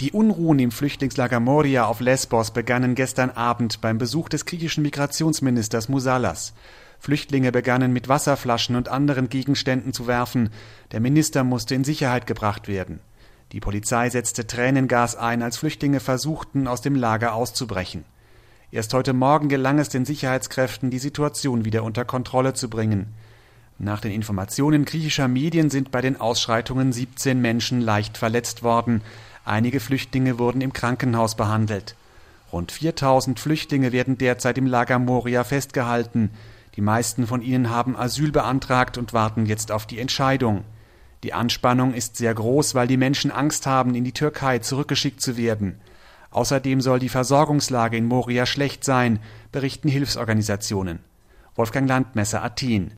Die Unruhen im Flüchtlingslager Moria auf Lesbos begannen gestern Abend beim Besuch des griechischen Migrationsministers Mousalas. Flüchtlinge begannen mit Wasserflaschen und anderen Gegenständen zu werfen. Der Minister musste in Sicherheit gebracht werden. Die Polizei setzte Tränengas ein, als Flüchtlinge versuchten, aus dem Lager auszubrechen. Erst heute Morgen gelang es den Sicherheitskräften, die Situation wieder unter Kontrolle zu bringen. Nach den Informationen griechischer Medien sind bei den Ausschreitungen 17 Menschen leicht verletzt worden. Einige Flüchtlinge wurden im Krankenhaus behandelt. Rund 4000 Flüchtlinge werden derzeit im Lager Moria festgehalten. Die meisten von ihnen haben Asyl beantragt und warten jetzt auf die Entscheidung. Die Anspannung ist sehr groß, weil die Menschen Angst haben, in die Türkei zurückgeschickt zu werden. Außerdem soll die Versorgungslage in Moria schlecht sein, berichten Hilfsorganisationen. Wolfgang Landmesser, Athen.